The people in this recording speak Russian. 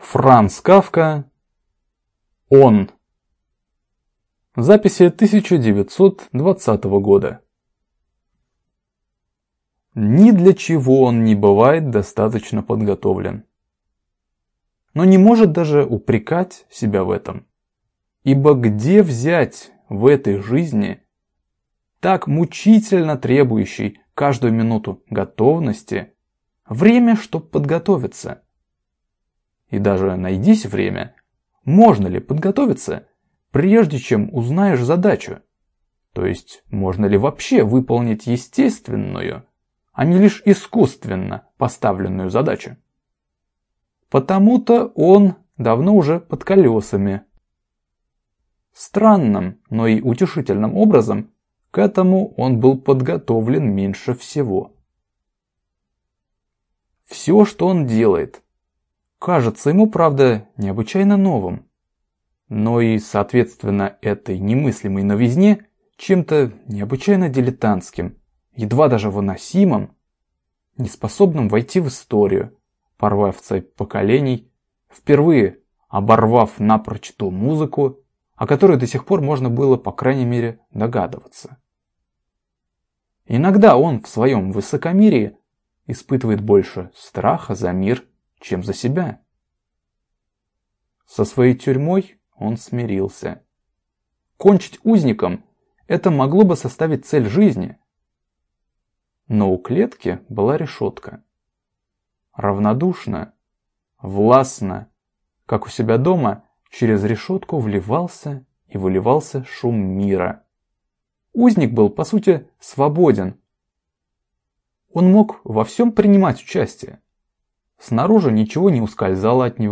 Франц Кафка. Он. Записи 1920 года. Ни для чего он не бывает достаточно подготовлен. Но не может даже упрекать себя в этом. Ибо где взять в этой жизни, так мучительно требующей каждую минуту готовности, время, чтобы подготовиться? И даже найдись время, можно ли подготовиться, прежде чем узнаешь задачу? То есть, можно ли вообще выполнить естественную, а не лишь искусственно поставленную задачу? Потому-то он давно уже под колесами. Странным, но и утешительным образом к этому он был подготовлен меньше всего. Все, что он делает, кажется ему, правда, необычайно новым, но и, соответственно, этой немыслимой новизне чем-то необычайно дилетантским, едва даже выносимым, неспособным войти в историю, порвав цепь поколений, впервые оборвав напрочь ту музыку, о которой до сих пор можно было, по крайней мере, догадываться. Иногда он в своем высокомерии испытывает больше страха за мир, чем за себя. Со своей тюрьмой он смирился. Кончить узником – это могло бы составить цель жизни. Но у клетки была решетка. Равнодушно, властно, как у себя дома, через решетку вливался и выливался шум мира. Узник был, по сути, свободен. Он мог во всем принимать участие. Снаружи ничего не ускользало от него.